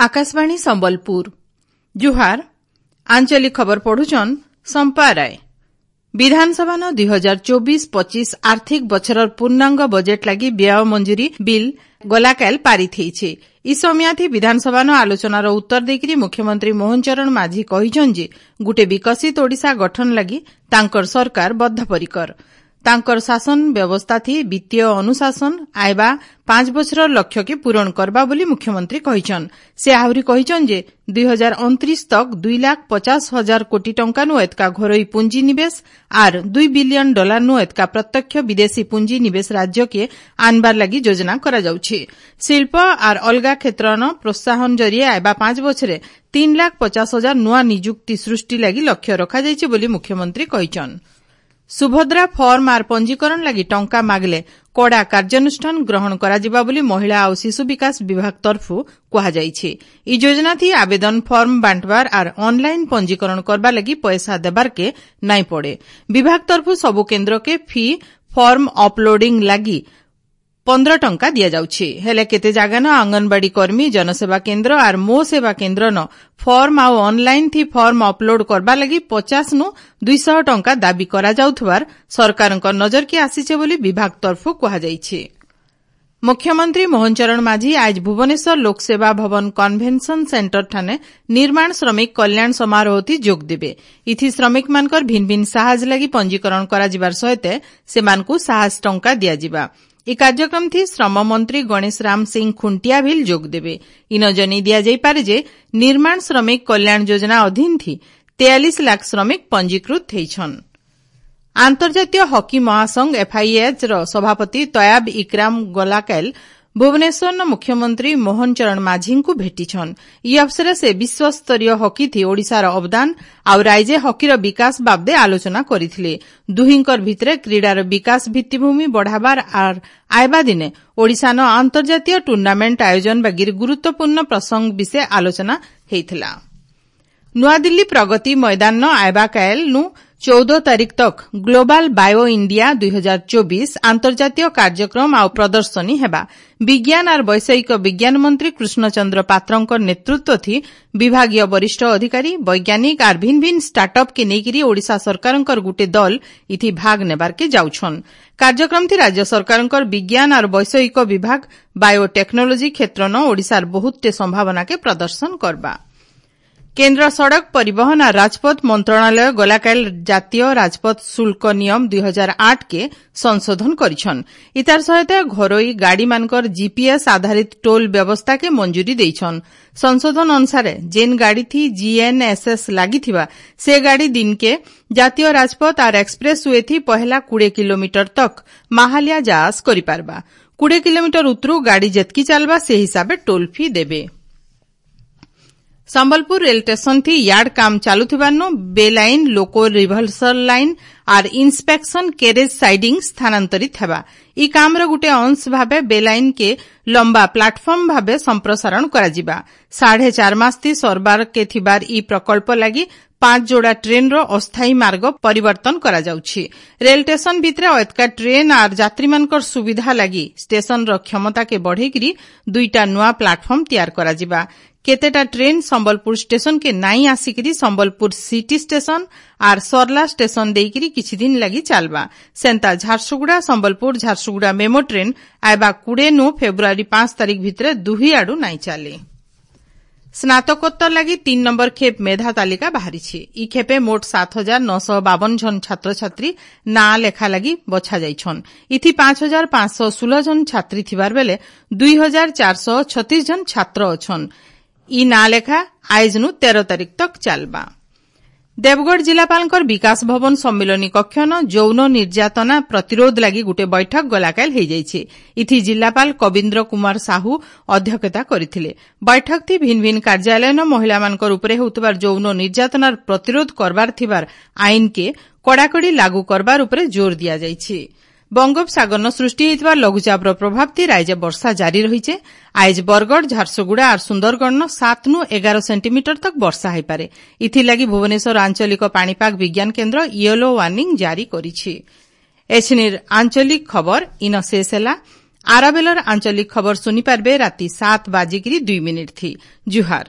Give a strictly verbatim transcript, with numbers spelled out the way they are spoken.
आकाशवाणी संबलपुर जुहार आंचलिक खबर पढ़ुचन संपा राय। विधानसभा न दुई हजार चौबीस पच्चीस आर्थिक बछरर पूर्णांग बजेट लगी व्यय मंजूरी बिल गलाकाल पारित होईछे। इ समयाथि विधानसभा न आलोचनार उत्तर देकरी मुख्यमंत्री मोहन चरण माझी कहिछन जे गुटे विकसित ओडिशा गठन लगी तांकर सरकार बद्धपरिकर। तांकर शासन व्यवस्था थी वित्तीय अनुशासन आयबा पांच बछर लक्ष्य के पूरण करबा बोली मुख्यमंत्री कहिछन। से आहुरी कहिछन जे दुई हजार उनतीस तक दुई लाख पचास हजार कोटी टंका नु एतका घरोई पुंजी निवेश आर दुई बिलियन डॉलर नु एतका प्रत्यक्ष विदेशी पुंजी निवेश राज्य के आनबार लगी योजना करा जाउछि। शिल्प आर अलगा क्षेत्र न प्रोत्साहन जरिए आयबा पांच बछरे तीन लाख पचास हजार नुआ नियुक्ति सृष्टि लगी लक्ष्य रखा जाइछि बोली मुख्यमंत्री कहिछन। सुभद्रा फर्म आर पंजीकरण लगी टंका मागले कड़ा कार्यानुष्ठान ग्रहण कराजिबा बोली महिला और शिशु विकास विभाग तरफु कहा जाइछि। इ योजना थी आवेदन फर्म बांटबार आर ऑनलाइन पंजीकरण करबा लगी पैसा देबार के नाई पड़े। विभाग तरफु सबु केन्द्र के फी फर्म अपलोडिंग लगी पंद्रह टंका दिया जाउछि। हेले केते जागा न आंगनबाड़ी कर्मी जनसेवा केन्द्र आर मो सेवा केन्द्र न फर्म आउ ऑनलाइन थी फर्म अपलोड करबा लगी पचास नु दुई सौ टंका दाबी करा जाउथबार सरकारक नजर के आसीचे बोली विभाग तरफु कहा जाइछि। मुख्यमंत्री मोहन चरण माझी आज भुवनेश्वर लोकसेवा भवन कन्भेन्शन सेंटर ठाने निर्माण श्रमिक कल्याण समारोह थी जोग देबे। इथि श्रमिक मानकर भिन्न भिन्न साहस लगी पंजीकरण करा जिबार सहित सेमानकु साहस टंका दिया जिबा। इ कार्यक्रम थी श्रम मंत्री गणेश राम सिंह खुंटिया भी जोग देबे। इन जनी दिया जाई पारे जे निर्माण श्रमिक कल्याण योजना अधीन थी तैंतालीस लाख श्रमिक पंजीकृत हेइछन। आंतर्जातीय हॉकी महासंघ एफआईएच रो सभापति तयाब इकराम गलाकाल भुवनेश्वर न मुख्यमंत्री मोहन चरण माझी को भेटिछन। इ अवसर से विश्वस्तरीय हॉकी थी ओडिशार अवदान आउ राज्य हॉकीर विकास बाबदे आलोचना करिथिले। दुहिंकर भितरे क्रीडार विकास भित्तिभूमि बढ़ाबार आर आयबा दिने ओडिशा न अंतर्जातीय टूर्नामेंट आयोजन बागिर गुरुत्वपूर्ण प्रसंग विषय आलोचना हेइथिला। नुआदिल्ली प्रगति मैदान न आयबा कायल नु चौदह तारीख तक ग्लोबल बायो इंडिया दुई हजार चौबीस अंतर्जातीय कार्यक्रम आउ प्रदर्शनी हेबा। विज्ञान आर वैषयिक विज्ञान मंत्री कृष्णचंद्र पात्रंक नेतृत्व थी विभागीय वरिष्ठ अधिकारी वैज्ञानिक आर भिन्न भिन्न स्टार्टअप के नेकिरी ओडिशा सरकारंकर गुटे दल इथि भाग नेबार के जाउछन। कार्यक्रम थी राज्य सरकारंकर विज्ञान आर वैषयिक विभाग बायोटेक्नोलोजी क्षेत्र न ओडिशार बहुते संभावना के प्रदर्शन करबा। केन्द्र सड़क परिवहन और राजपथ मंत्रणालय गलाकाल जातीय राजपथ शुल्क नियम दुई हजार आठ के संशोधन करिछन। इतार सहित घरोई गाड़ी मानकर जीपीएस आधारित टोल व्यवस्था के मंजूरी देइछन। संशोधन अनुसार जेन गाड़ी थी जीएनएसएस लागिथिबा से गाड़ी दिन के जातीय राजपथ और एक्सप्रेस वे थी पहला बीस किलोमीटर तक माहालिया जास करि पारबा। बीस किलोमीटर उतरू गाड़ी जेतकी चलबा से हिसाबे टोल फी देबे। संबलपुर रेल स्टेशन थी यार्ड काम चालुथिबानो बेलाइन लोको रिभर्सल लाइन आर इंस्पेक्शन कैरेज साइडिंग स्थानांतरित हेबा। इ कामर गुटे अंश भाबे बेलाइन के लंबा प्लाटफर्म भाबे संप्रसारण कराजिबा। साढ़े चार मास थी सरबार के थिबार इ प्रकल्प लगी पांच जोड़ा ट्रेन रो अस्थायी मार्ग परिवर्तन करा जाउछि। रेल स्टेशन भितरे अतका ट्रेन आर यात्री मानकर सुविधा लगी स्टेशन रो क्षमता के बढ़ेगिरी दुईटा नुआ प्लाटफर्म तैयार कराजिबा। केतेटा ट्रेन संबलपुर स्टेशन के नाई आसिकरी संबलपुर सिटी स्टेशन आर सरला स्टेशन देइकरी किछि दिन लगी चलबा। सेंता झारसुगुड़ा संबलपुर झारसुगुड़ा मेमो ट्रेन आयबा कुड़े नु फेब्रुआरी पांच तारीख भितरे दुही आडू नाई चले। स्नातकोत्तर लगी तीन नंबर खेप मेधा तालिका बाहरी। इ खेपे मोट सात हजार नौ सौ बावन जन छात्र छात्री ना लेखा लगी बछा जाइछन। इथि पांच हजार पांच सौ सोलह जन छात्री थिबार बेले दुई हजार चार सौ छत्तीस जन छात्र अछन। इ ना लेखा आइज नु तेरह तारीख तक चलबा। देवगढ़ जिलापालकर विकास भवन सम्मिलनी कक्ष न यौन निर्यातना प्रतिरोध लगी गुटे बैठक गलाकाल हो जाइछे। इथि जिलापाल कविन्द्र कुमार साहू अध्यक्षता करिथिले। बैठक थी भिन्न भिन्न कार्यालय न महिला मानकर उपरे होतबार यौन निर्यातनार प्रतिरोध करबार थिबार आईन के कड़ाकड़ी लागू करबार उपरे जोर दिया जाइछे। बंगोपसागर न सृष्टि होइतबा लघुचापर प्रभाव थी राज्य वर्षा जारी रहिछे। आज बरगढ़ झारसुगुड़ा और सुंदरगढ़ न सात नु एगार सेंटीमीटर तक वर्षा होइपारे। इथिलागि भुवनेश्वर आंचलिक पाणीपाग विज्ञान केन्द्र येलो वार्निंग जारी करिछि। एछिनिर आंचलिक खबर इन शेष ହେଲା। आराबेलर आंचलिक खबर सुनी पारबे राति सात बाजिकी दुई मिनिट थी। जुहार।